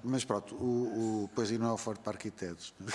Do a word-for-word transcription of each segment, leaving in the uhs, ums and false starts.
mas pronto, o, o, pois aí não é o Fórum para Arquitetos. Não,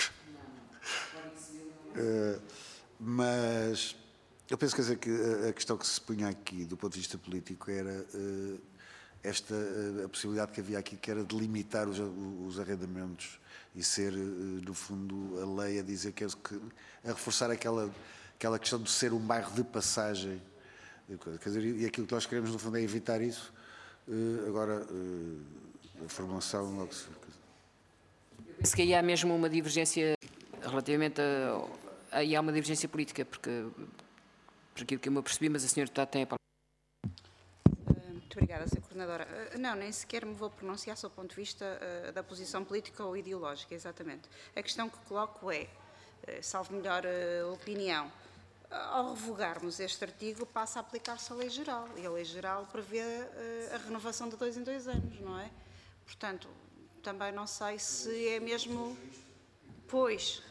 uh, mas eu penso, quer dizer, que a questão que se punha aqui, do ponto de vista político, era uh, esta, uh, a possibilidade que havia aqui, que era de limitar os, os arrendamentos e ser, uh, no fundo, a lei a dizer que, que a reforçar aquela, aquela questão de ser um bairro de passagem. Quer dizer, e aquilo que nós queremos, no fundo, é evitar isso. Uh, agora, uh, a formulação... Logo se... Eu penso que aí há mesmo uma divergência relativamente a... Aí há uma divergência política, porque, por aquilo que eu me apercebi, mas a senhora deputada tem a palavra. Muito obrigada, senhora Coordenadora. Não, nem sequer me vou pronunciar sob o ponto de vista uh, da posição política ou ideológica, exatamente. A questão que coloco é, uh, salvo melhor uh, opinião, ao revogarmos este artigo, passa a aplicar-se a lei geral, e a lei geral prevê uh, a renovação de dois em dois anos, não é? Portanto, também não sei se é mesmo... Pois...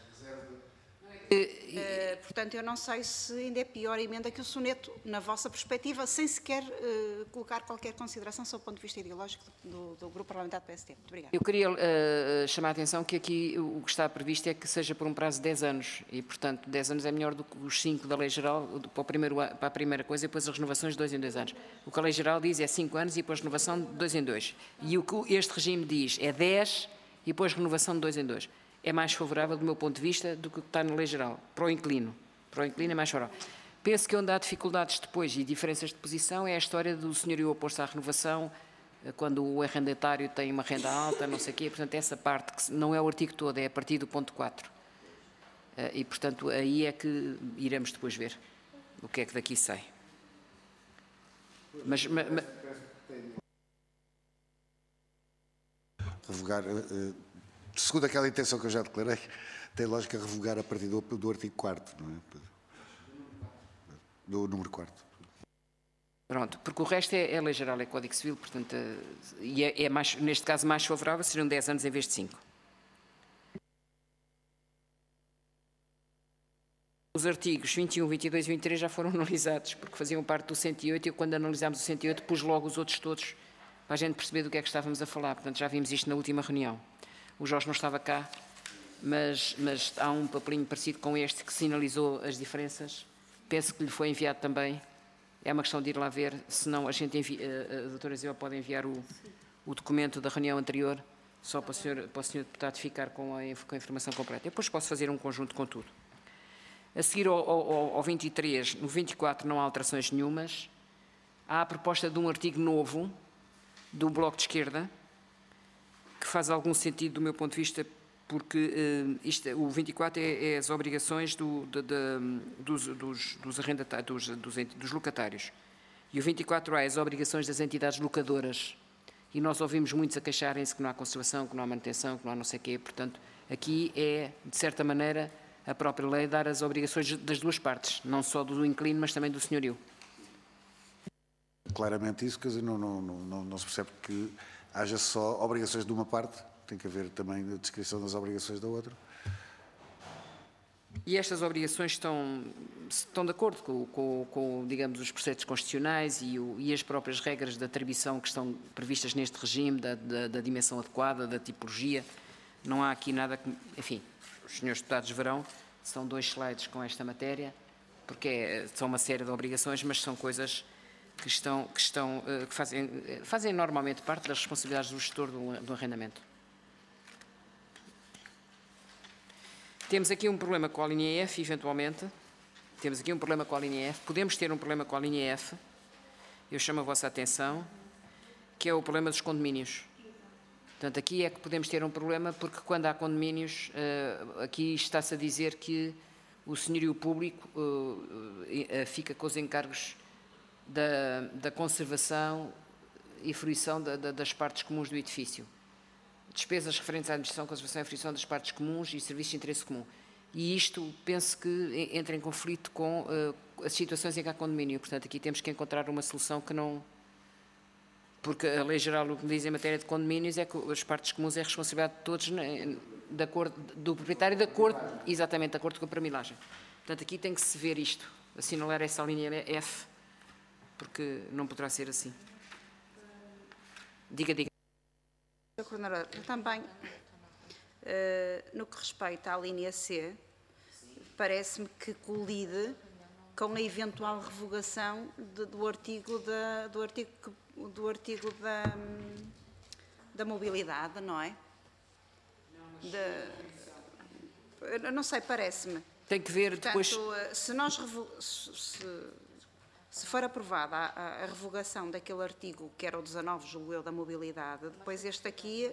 Uh, portanto, eu não sei se ainda é pior a emenda que o soneto, na vossa perspectiva, sem sequer uh, colocar qualquer consideração sob o ponto de vista ideológico do, do Grupo Parlamentar do P S D. Muito obrigada. Eu queria uh, chamar a atenção que aqui o que está previsto é que seja por um prazo de dez anos e, portanto, dez anos é melhor do que os cinco da Lei Geral para, o primeiro, para a primeira coisa e depois as renovações de dois em dois anos. O que a Lei Geral diz é cinco anos e depois renovação de dois em dois. E o que este regime diz é dez e depois renovação de dois em dois. É mais favorável, do meu ponto de vista, do que está na Lei Geral. Para o inquilino. Para o inquilino é mais favorável. Penso que onde há dificuldades depois e diferenças de posição é a história do senhorio opor-se à renovação, quando o arrendatário tem uma renda alta, não sei o quê. Portanto, essa parte, que não é o artigo todo, é a partir do ponto quatro. E, portanto, aí é que iremos depois ver o que é que daqui sai. Mas... mas, mas... Revogar... Uh, segundo aquela intenção que eu já declarei, tem lógica revogar a partir do, do artigo quarto, não é? Do número quarto. Pronto, porque o resto é, é Lei Geral, é Código Civil, portanto, e é, é mais, neste caso mais favorável, seriam dez anos em vez de cinco. Os artigos vinte e um, vinte e dois e vinte e três já foram analisados, porque faziam parte do cento e oito, e eu, quando analisámos o cento e oito, pus logo os outros todos, para a gente perceber do que é que estávamos a falar. Portanto, já vimos isto na última reunião. O Jorge não estava cá, mas, mas há um papelinho parecido com este que sinalizou as diferenças. Penso que lhe foi enviado também. É uma questão de ir lá ver, senão a gente envia, a doutora Isabel pode enviar o, o documento da reunião anterior, só para o senhor, para o senhor deputado ficar com a, com a informação completa. Eu depois posso fazer um conjunto com tudo. A seguir ao, ao, ao vinte e três, no vinte e quatro não há alterações nenhumas. Há a proposta de um artigo novo do Bloco de Esquerda, que faz algum sentido do meu ponto de vista, porque uh, isto, o vinte e quatro é, é as obrigações do, de, de, dos, dos, dos, arrendatários, dos, dos, dos locatários. E o vinte e quatro A é as obrigações das entidades locadoras. E nós ouvimos muitos a queixarem-se que não há conservação, que não há manutenção, que não há não sei o quê. Portanto, aqui é, de certa maneira, a própria lei dar as obrigações das duas partes, não só do inquilino, mas também do senhorio. Claramente isso, quer dizer, não, não, não, não se percebe que haja só obrigações de uma parte, tem que haver também a descrição das obrigações da outra. E estas obrigações estão, estão de acordo com, com, com, digamos, os preceitos constitucionais e, o, e as próprias regras de atribuição que estão previstas neste regime, da, da, da dimensão adequada, da tipologia. Não há aqui nada que... Enfim, os senhores deputados verão, são dois slides com esta matéria, porque é, são uma série de obrigações, mas são coisas que, estão, que, estão, que fazem, fazem normalmente parte das responsabilidades do gestor do, do arrendamento. Temos aqui um problema com a linha F, eventualmente. Temos aqui um problema com a linha F. Podemos ter um problema com a linha F. Eu chamo a vossa atenção, que é o problema dos condomínios. Portanto, aqui é que podemos ter um problema, porque quando há condomínios, aqui está-se a dizer que o senhorio público fica com os encargos da, da conservação e fruição da, da, das partes comuns do edifício. Despesas referentes à administração, conservação e fruição das partes comuns e serviços de interesse comum. E isto, penso que entra em conflito com uh, as situações em que há condomínio. Portanto, aqui temos que encontrar uma solução que não... Porque a lei geral, o que diz em matéria de condomínios é que as partes comuns é responsabilidade de todos, de acordo, do proprietário, de acordo, exatamente, de acordo com a permilagem. Portanto, aqui tem que se ver isto, assinalar essa linha F, porque não poderá ser assim. Diga, diga. senhora Coordenadora, também, eh, no que respeita à linha C, parece-me que colide com a eventual revogação de, do artigo, da, do artigo, do artigo da, da mobilidade, não é? De, eu não sei, parece-me. Tem que ver Portanto, depois... se, nós, se, se for aprovada a, a revogação daquele artigo, que era o dezanove, julgo eu, da mobilidade, depois este aqui,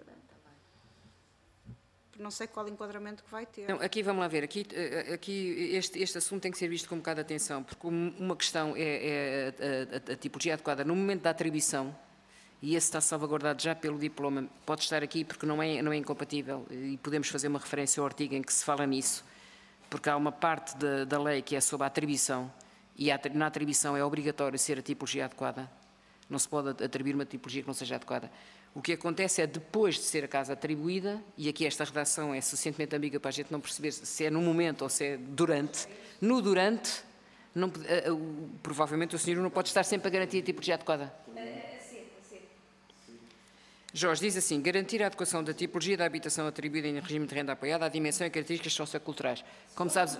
não sei qual enquadramento que vai ter. Não, aqui vamos lá ver, aqui, aqui este, este assunto tem que ser visto com um bocado de atenção, porque uma questão é, é a, a, a tipologia adequada no momento da atribuição, e esse está salvaguardado já pelo diploma, pode estar aqui porque não é, não é incompatível, e podemos fazer uma referência ao artigo em que se fala nisso, porque há uma parte da, da lei que é sobre a atribuição, e a, na atribuição é obrigatório ser a tipologia adequada, não se pode atribuir uma tipologia que não seja adequada. O que acontece é, depois de ser a casa atribuída, e aqui esta redação é suficientemente ambígua para a gente não perceber se é no momento ou se é durante, no durante, não, provavelmente o senhor não pode estar sempre a garantir a tipologia adequada. Jorge diz assim: garantir a adequação da tipologia da habitação atribuída em regime de renda apoiada à dimensão e características socioculturais. Como sabes...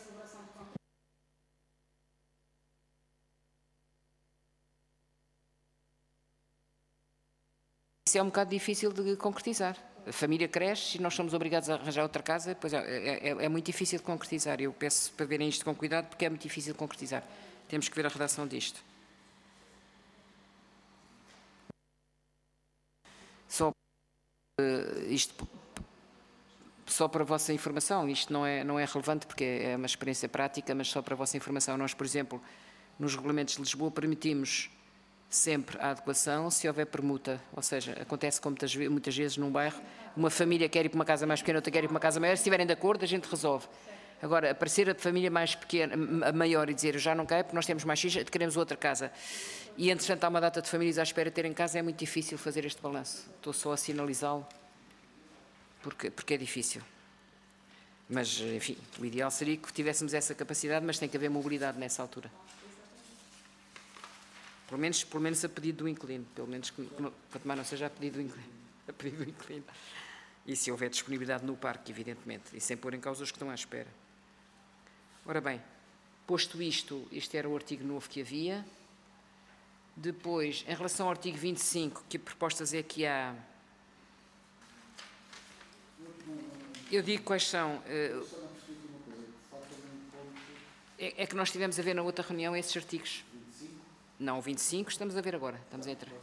Isso é um bocado difícil de concretizar. A família cresce e nós somos obrigados a arranjar outra casa, pois é, é, é muito difícil de concretizar. Eu peço para verem isto com cuidado, porque é muito difícil de concretizar. Temos que ver a redação disto. Só, uh, isto, só para a vossa informação, isto não é, não é relevante porque é uma experiência prática, mas só para a vossa informação. Nós, por exemplo, nos regulamentos de Lisboa permitimos sempre a adequação se houver permuta, ou seja, acontece como muitas, muitas vezes num bairro, uma família quer ir para uma casa mais pequena, outra quer ir para uma casa maior, se estiverem de acordo a gente resolve. Agora, aparecer a família mais pequena, a maior e dizer eu já não quero porque nós temos mais X, queremos outra casa, e entretanto há uma data de famílias à espera de terem casa, é muito difícil fazer este balanço. Estou só a sinalizá-lo porque, porque é difícil. Mas, enfim, o ideal seria que tivéssemos essa capacidade, mas tem que haver mobilidade nessa altura. Pelo menos, pelo menos a pedido do inquilino, pelo menos que, quanto mais não seja a pedido do inquilino, a pedido do inquilino. E se houver disponibilidade no parque, evidentemente, e sem pôr em causa os que estão à espera. Ora bem, posto isto, este era o artigo novo que havia. Depois, em relação ao artigo vinte e cinco, que propostas é que há? Eu digo quais são. É, é que nós estivemos a ver na outra reunião esses artigos. Não, o vinte e cinco estamos a ver agora. Estamos a entrar.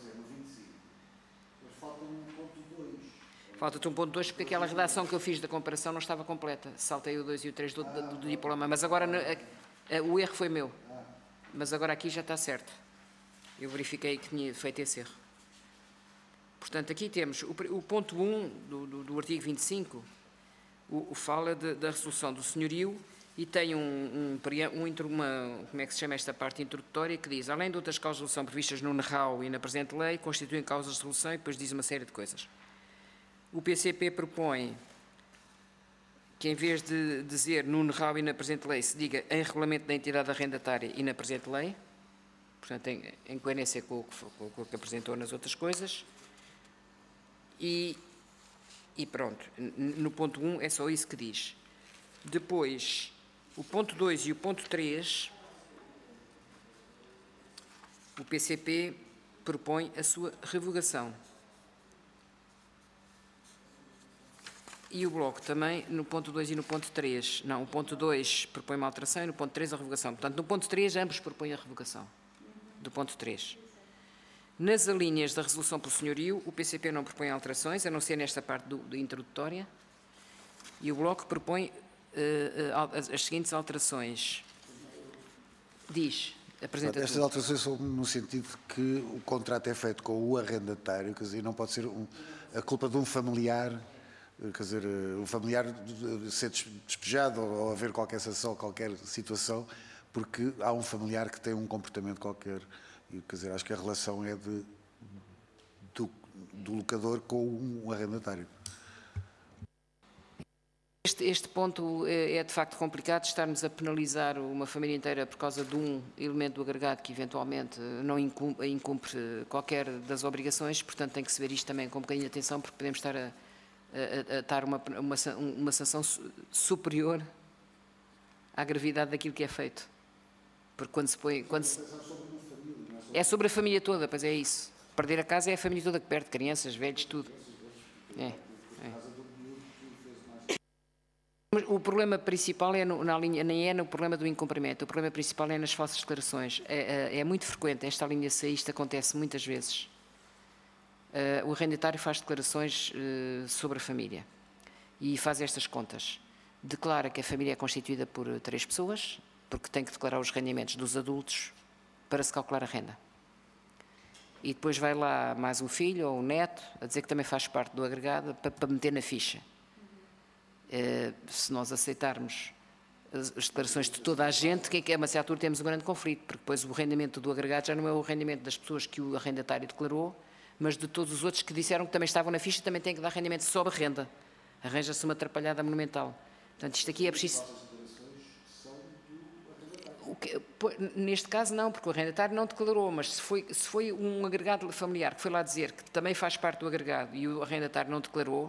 Falta-te um ponto dois, porque aquela redação que eu fiz da comparação não estava completa. Saltei o dois e o três do, do, do diploma, mas agora a, a, o erro foi meu. Mas agora aqui já está certo. Eu verifiquei que tinha feito esse erro. Portanto, aqui temos o, o ponto um do, do, do artigo vinte e cinco, o, o fala de, da resolução do senhorio e tem um, um, um, uma, como é que se chama esta parte introdutória, que diz, além de outras causas de resolução previstas no N R A U e na presente lei, constituem causas de resolução e depois diz uma série de coisas. O P C P propõe que, em vez de dizer no N R A U e na presente lei, se diga em regulamento da entidade arrendatária e na presente lei, portanto, em, em coerência com o, que, com o que apresentou nas outras coisas. E, e pronto, no ponto um é só isso que diz. Depois, o ponto dois e o ponto três, o P C P propõe a sua revogação. E o Bloco também, no ponto dois e no ponto três. Não, o ponto dois propõe uma alteração e no ponto três a revogação. Portanto, no ponto três, ambos propõem a revogação. Do ponto três. Nas alíneas da resolução pelo senhorio, o P C P não propõe alterações, a não ser nesta parte do, do introdutória. E o Bloco propõe uh, uh, as, as seguintes alterações. Diz, apresenta. Estas alterações são no sentido de que o contrato é feito com o arrendatário, quer dizer, não pode ser um, a culpa de um familiar, quer dizer, um familiar ser despejado ou haver qualquer sanção, qualquer situação, porque há um familiar que tem um comportamento qualquer. E, quer dizer, acho que a relação é de, do, do locador com um arrendatário. este, este ponto é, é de facto complicado, estarmos a penalizar uma família inteira por causa de um elemento do agregado que eventualmente não incumpre, incumpre qualquer das obrigações, portanto tem que se ver isto também com um bocadinho de atenção, porque podemos estar a, a, a dar uma, uma, uma sanção superior à gravidade daquilo que é feito. Porque quando se põe... Quando se... É sobre a família toda, pois é isso. Perder a casa é a família toda que perde, crianças, velhos, tudo. É, é. O problema principal é no, na linha, nem é no problema do incumprimento, o problema principal é nas falsas declarações. É, é, é muito frequente, esta linha C, isto acontece muitas vezes. Uh, o arrendatário faz declarações uh, sobre a família e faz estas contas. Declara que a família é constituída por três pessoas, porque tem que declarar os rendimentos dos adultos para se calcular a renda. E depois vai lá mais um filho ou um neto a dizer que também faz parte do agregado para, para meter na ficha. Uh, se nós aceitarmos as, as declarações de toda a gente, que é que é? Mas a altura temos um grande conflito, porque depois o rendimento do agregado já não é o rendimento das pessoas que o arrendatário declarou, mas de todos os outros que disseram que também estavam na ficha também têm que dar rendimento sobre a renda. Arranja-se uma atrapalhada monumental. Portanto, isto aqui é preciso... O que, neste caso não, porque o arrendatário não declarou, mas se foi, se foi um agregado familiar que foi lá dizer que também faz parte do agregado e o arrendatário não declarou,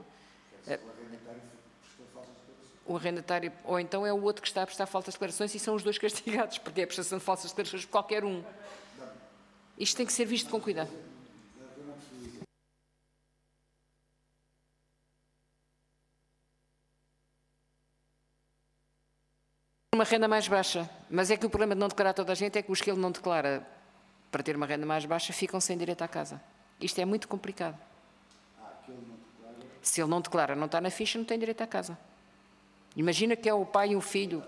o arrendatário, ou então é o outro que está a prestar falsas declarações e são os dois castigados, porque é a prestação de falsas declarações por qualquer um. Isto tem que ser visto com cuidado. Uma renda mais baixa, mas é que o problema de não declarar toda a gente é que os que ele não declara para ter uma renda mais baixa ficam sem direito à casa. Isto é muito complicado. Se ele não declara, não está na ficha, não tem direito à casa. Imagina que é o pai e o filho.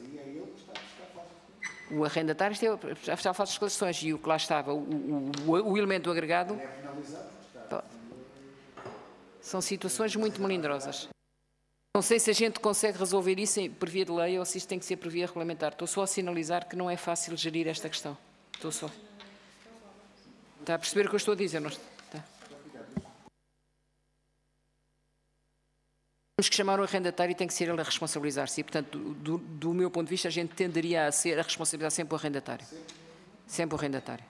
O arrendatário já está a falsas declarações e o que lá estava, o, o, o, o elemento do agregado. São situações muito melindrosas. Não sei se a gente consegue resolver isso por via de lei ou se isto tem que ser por via regulamentar. Estou só a sinalizar que não é fácil gerir esta questão. Estou só. Está a perceber o que eu estou a dizer? Não está? Temos que chamar o arrendatário e tem que ser ele a responsabilizar-se. E, portanto, do, do meu ponto de vista, a gente tenderia a ser a responsabilizar sempre o arrendatário. Sempre o arrendatário.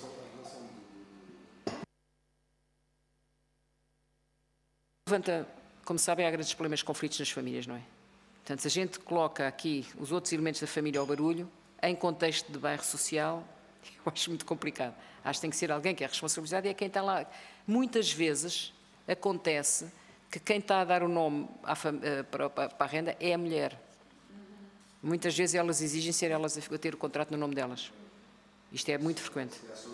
Levanta... Como sabem, há grandes problemas de conflitos nas famílias, não é? Portanto, se a gente coloca aqui os outros elementos da família ao barulho, em contexto de bairro social, eu acho muito complicado. Acho que tem que ser alguém que é responsabilizado e é quem está lá. Muitas vezes acontece que quem está a dar o nome à para, para a renda é a mulher. Muitas vezes elas exigem ser elas a ter o contrato no nome delas. Isto é muito frequente.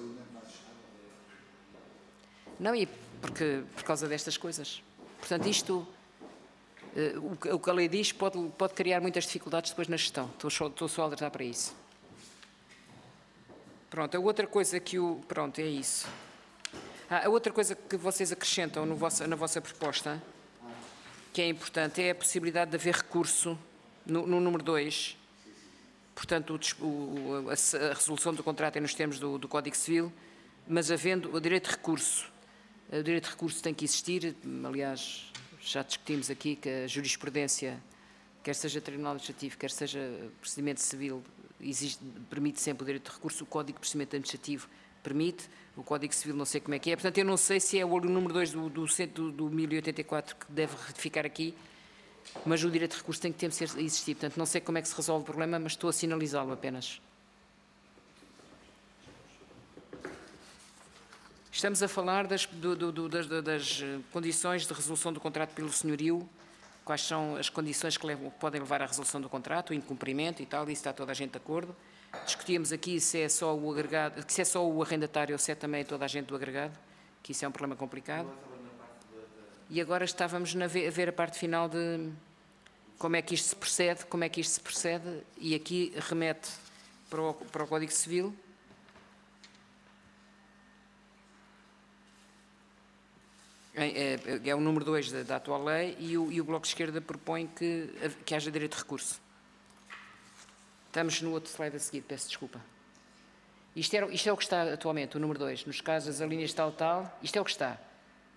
Não, e porque, por causa destas coisas. Portanto, isto, uh, o que a lei diz, pode, pode criar muitas dificuldades depois na gestão. Estou só, estou só a alertar para isso. Pronto, a outra coisa que o... Pronto, é isso. Ah, a outra coisa que vocês acrescentam no vossa, na vossa proposta, que é importante, é a possibilidade de haver recurso no, no número dois. Portanto, o, o, a, a resolução do contrato é nos termos do, do Código Civil, mas havendo o direito de recurso. O direito de recurso tem que existir, aliás, já discutimos aqui que a jurisprudência, quer seja Tribunal Administrativo, quer seja procedimento civil, existe, permite sempre o direito de recurso, o Código de Procedimento Administrativo permite, o Código Civil não sei como é que é, portanto eu não sei se é o número dois do, do, do, do mil e oitenta e quatro que deve retificar aqui, mas o direito de recurso tem que ter, existir, portanto não sei como é que se resolve o problema, mas estou a sinalizá-lo apenas. Estamos a falar das, do, do, das, das condições de resolução do contrato pelo senhorio, quais são as condições que, levam, que podem levar à resolução do contrato, o incumprimento e tal, isso está toda a gente de acordo. Discutíamos aqui se é só o agregado, se é só o arrendatário ou se é também toda a gente do agregado, que isso é um problema complicado. E agora estávamos a ver, a ver a parte final de como é que isto se procede, como é que isto se procede, e aqui remete para o, para o Código Civil. É, é o número dois da, da atual lei e o, e o Bloco de Esquerda propõe que, que haja direito de recurso. Estamos no outro slide a seguir, peço desculpa. Isto é, isto é o que está atualmente, o número dois. Nos casos das linhas tal, tal, isto é o que está.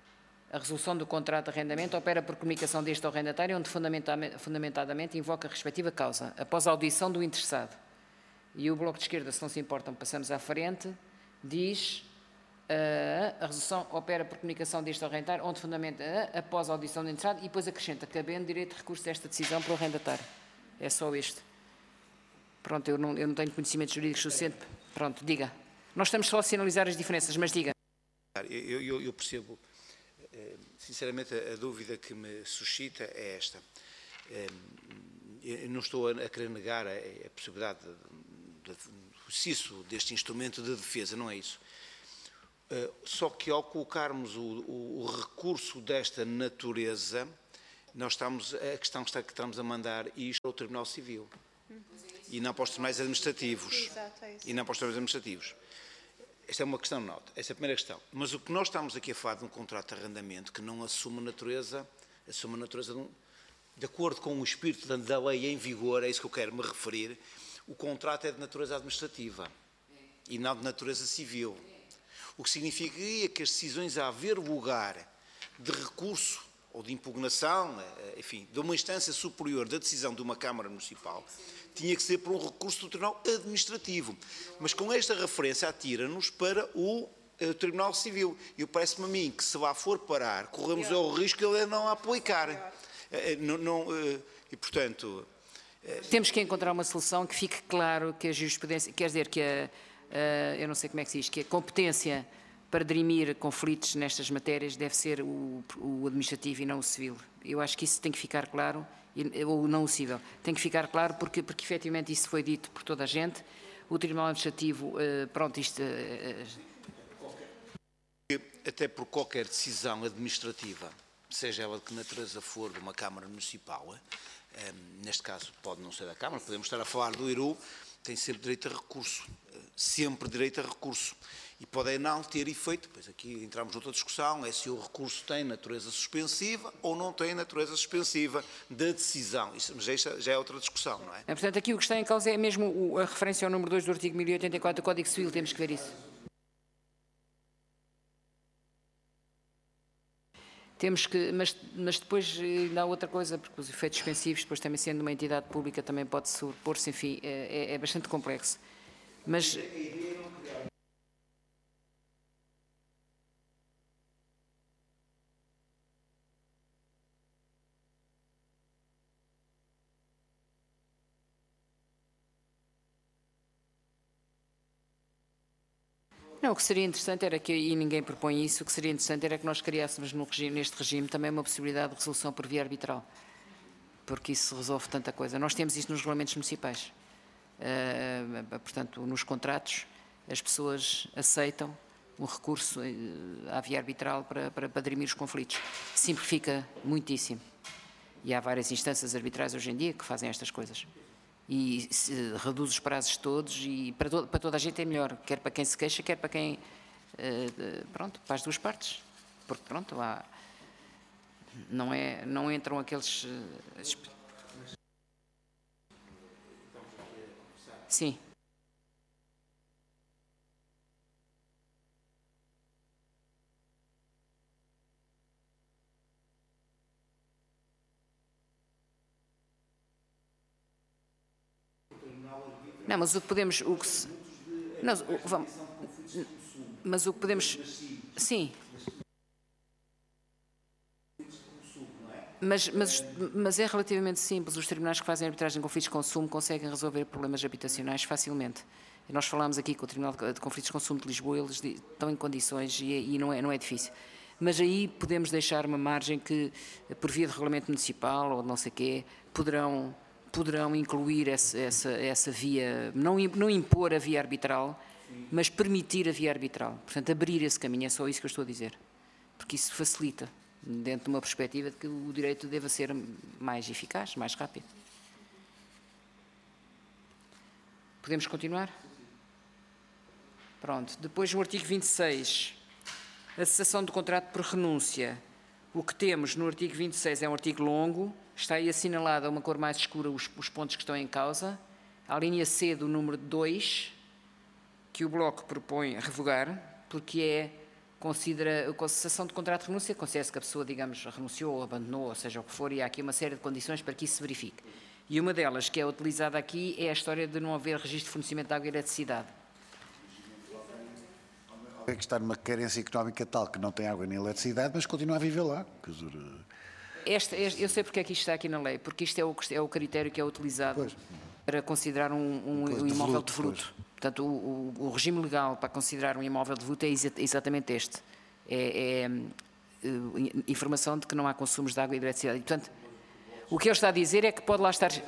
A resolução do contrato de arrendamento opera por comunicação deste ao arrendatário, onde fundamentadamente invoca a respectiva causa, após a audição do interessado. E o Bloco de Esquerda, se não se importam, passamos à frente, diz uh, a resolução opera por comunicação deste ao arrendatário, onde fundamenta uh, após a audição do interessado, e depois acrescenta, cabendo direito de recurso desta decisão para o arrendatário. É só este. Pronto, eu não, eu não tenho conhecimento jurídico suficiente. Pronto, diga. Nós estamos só a sinalizar as diferenças, mas diga. Eu, eu, eu percebo, sinceramente, a, a dúvida que me suscita é esta. Eu não estou a querer negar a, a possibilidade do exercício deste instrumento de defesa, não é isso. Só que ao colocarmos o, o, o recurso desta natureza, nós estamos, a questão está que estamos a mandar isto ao Tribunal Civil. E não para os tribunais administrativos. Exato, é isso. E não para os tribunais administrativos. Esta é uma questão de nota, essa é a primeira questão. Mas o que nós estamos aqui a falar de um contrato de arrendamento que não assume a natureza, assume a natureza de, um, de acordo com o espírito da lei em vigor, é isso que eu quero me referir, o contrato é de natureza administrativa e não de natureza civil. O que significaria que as decisões a haver lugar de recurso ou de impugnação, enfim, de uma instância superior da decisão de uma Câmara Municipal, tinha que ser por um recurso do Tribunal Administrativo. Mas com esta referência atira-nos para o uh, Tribunal Civil. E parece-me a mim que se lá for parar, corremos o risco de ele não aplicar. Uh, não, não, uh, e, portanto... Uh... Temos que encontrar uma solução que fique claro que a jurisprudência, quer dizer, que a, a, eu não sei como é que se diz, que a competência para dirimir conflitos nestas matérias deve ser o, o administrativo e não o civil. Eu acho que isso tem que ficar claro, ou não o civil. Tem que ficar claro porque, porque efetivamente isso foi dito por toda a gente. O Tribunal Administrativo, pronto, isto... Até por qualquer decisão administrativa, seja ela de que natureza for de uma Câmara Municipal, neste caso pode não ser da Câmara, podemos estar a falar do I R U, tem sempre direito a recurso, sempre direito a recurso. E pode não ter efeito, pois aqui entramos noutra discussão, é se o recurso tem natureza suspensiva ou não tem natureza suspensiva da decisão. Isso já, já é outra discussão, não é? é? Portanto, aqui o que está em causa é mesmo a referência ao número dois do artigo mil e oitenta e quatro do Código Civil, temos que ver isso. Temos que, mas, mas depois ainda há outra coisa, porque os efeitos suspensivos, depois também sendo uma entidade pública, também pode sobrepor-se, enfim, é, é bastante complexo. Mas... Não, o que seria interessante era que, e ninguém propõe isso, o que seria interessante era que nós criássemos no regime, neste regime também uma possibilidade de resolução por via arbitral, porque isso resolve tanta coisa. Nós temos isso nos regulamentos municipais. Uh, portanto, nos contratos, as pessoas aceitam um recurso uh, à via arbitral para, para, para dirimir os conflitos. Simplifica muitíssimo. E há várias instâncias arbitrais hoje em dia que fazem estas coisas. E se reduz os prazos todos e para, to, para toda a gente é melhor, quer para quem se queixa, quer para quem, uh, pronto, para as duas partes, porque pronto, há, não, é, não entram aqueles... Uh, sim. Não, mas o que podemos, o que se, não, o, vamos, mas o que podemos, sim, mas, mas, mas é relativamente simples, os tribunais que fazem arbitragem de conflitos de consumo conseguem resolver problemas habitacionais facilmente. Nós falámos aqui com o Tribunal de Conflitos de Consumo de Lisboa, eles estão em condições e, e não, é, não é difícil. Mas aí podemos deixar uma margem que, por via de regulamento municipal ou de não sei o quê, poderão... poderão incluir essa, essa, essa via, não, não impor a via arbitral, mas permitir a via arbitral. Portanto, abrir esse caminho, é só isso que eu estou a dizer. Porque isso facilita, dentro de uma perspectiva de que o direito deva ser mais eficaz, mais rápido. Podemos continuar? Pronto. Depois, no artigo vinte e seis, a cessação do contrato por renúncia. O que temos no artigo vinte e seis é um artigo longo, está aí assinalada a uma cor mais escura os, os pontos que estão em causa. A linha C do número dois, que o Bloco propõe revogar, porque é considera, com a cessação de contrato de renúncia, considera-se que a pessoa, digamos, renunciou ou abandonou, ou seja, o que for, e há aqui uma série de condições para que isso se verifique. E uma delas, que é utilizada aqui, é a história de não haver registro de fornecimento de água e eletricidade. É que está numa carência económica tal que não tem água nem eletricidade, mas continua a viver lá. Quer dizer, Este, este, eu sei porque é que isto está aqui na lei, porque isto é o, é o critério que é utilizado Pois. para considerar um, um, Coisa um de imóvel voluto, de fruto. Portanto, o, o, o regime legal para considerar um imóvel de fruto é exa exatamente este. É, é uh, informação de que não há consumos de água e eletricidade. E, portanto, o que ele está a dizer é que pode lá estar...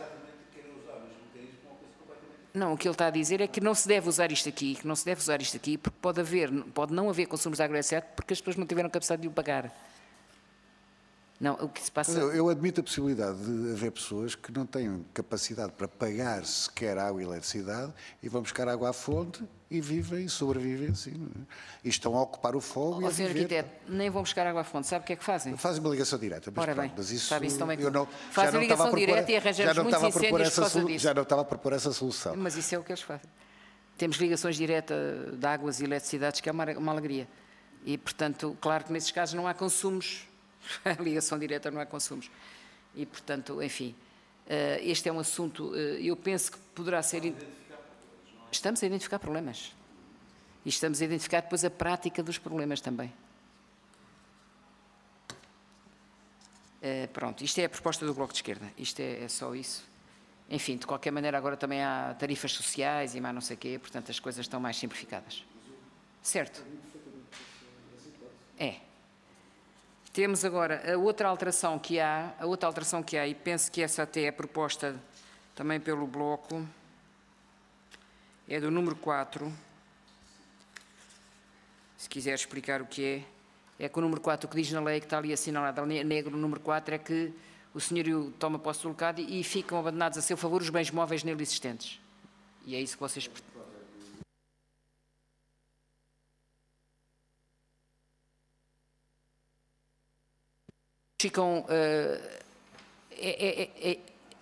Não, o que ele está a dizer é que não se deve usar isto aqui, que não se deve usar isto aqui, porque pode haver, pode não haver consumos de água e eletricidade porque as pessoas não tiveram capacidade de o pagar. Não, o que se passa... eu, eu admito a possibilidade de haver pessoas que não têm capacidade para pagar sequer água e eletricidade e vão buscar água à fonte e vivem e sobrevivem assim. Não é? E estão a ocupar o fogo e Ó, a senhor viver. arquiteto, nem vão buscar água à fonte. Sabe o que é que fazem? Fazem uma ligação direta. Mas, Ora pronto, bem, mas isso, sabe isso também que eu não, fazem já não ligação estava a propor- direta e arranjamos já não muitos estava a propor incêndios essa por causa solu- disso. Já não estava a propor essa solução. Mas isso é o que eles fazem. Temos ligações diretas de águas e eletricidades, que é uma, uma alegria. E, portanto, claro que nesses casos não há consumos. A ligação direta não há consumos. E, portanto, enfim, este é um assunto, eu penso que poderá ser... Estamos a identificar problemas. E estamos a identificar depois a prática dos problemas também. Pronto, isto é a proposta do Bloco de Esquerda. Isto é, é só isso. Enfim, de qualquer maneira, agora também há tarifas sociais e mais não sei o quê, portanto as coisas estão mais simplificadas. Certo? É. Temos agora a outra alteração que há, a outra alteração que há, e penso que essa até é proposta também pelo Bloco, é do número quatro. Se quiser explicar o que é, é que o número quatro, o que diz na lei, que está ali assinalado negro, o número quatro é que o senhorio toma posse do local e ficam abandonados a seu favor os bens móveis nele existentes. E é isso que vocês... Ficam... Uh, é, é, é,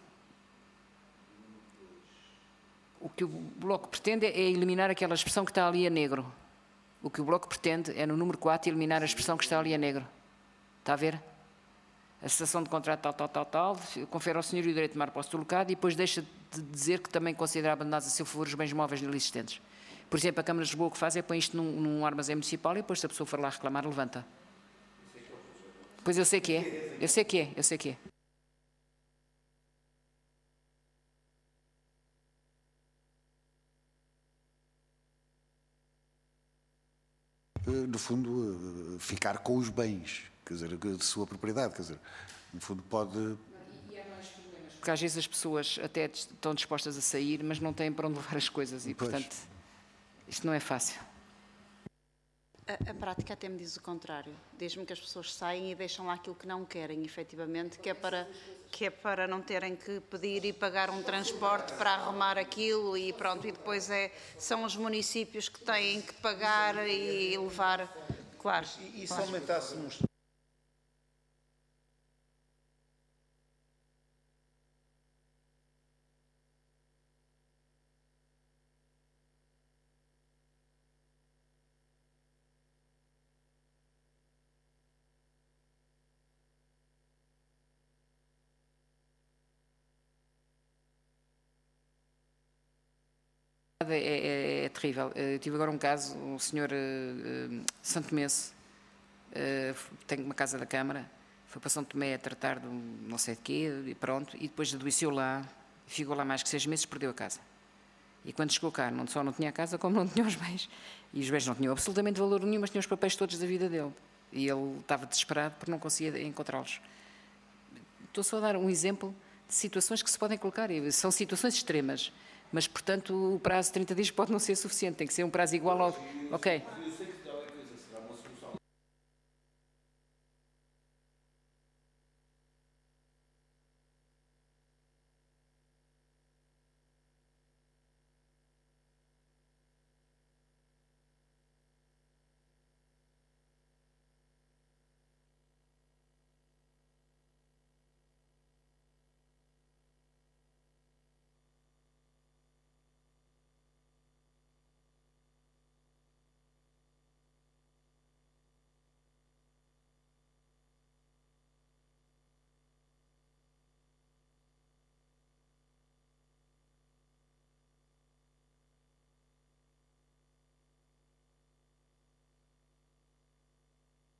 o que o Bloco pretende é eliminar aquela expressão que está ali a negro. O que o Bloco pretende é, no número quatro, eliminar a expressão que está ali a negro. Está a ver? A cessação de contrato tal, tal, tal, tal, confere ao senhorio o direito de tomar posse do local e depois deixa de dizer que também considera abandonados a seu favor os bens móveis nele existentes. Por exemplo, a Câmara de Lisboa o que faz é põe isto num, num armazém municipal e depois, se a pessoa for lá reclamar, levanta. Pois eu sei que é, eu sei que é, eu sei que é. No fundo, ficar com os bens, quer dizer, de sua propriedade, quer dizer, no fundo pode... Porque às vezes as pessoas até estão dispostas a sair, mas não têm para onde levar as coisas e, Pois. portanto, isto não é fácil. A, a prática até me diz o contrário. Diz-me que as pessoas saem e deixam lá aquilo que não querem, efetivamente, que é para, que é para não terem que pedir e pagar um transporte para arrumar aquilo e pronto, e depois é, são os municípios que têm que pagar e levar, claro. E, e se aumentássemos... É, é, é terrível. Eu tive agora um caso, um senhor uh, uh, santomense, uh, tem uma casa da Câmara, foi para São Tomé a tratar de um não sei de quê, e pronto, e depois adoeceu lá, ficou lá mais que seis meses, perdeu a casa. E quando chegou cá, não só não tinha a casa, como não tinha os bens. E os bens não tinham absolutamente valor nenhum, mas tinham os papéis todos da vida dele. E ele estava desesperado porque não conseguia encontrá-los. Estou só a dar um exemplo de situações que se podem colocar. São situações extremas. Mas, portanto, o prazo de trinta dias pode não ser suficiente, tem que ser um prazo igual ao... Ok.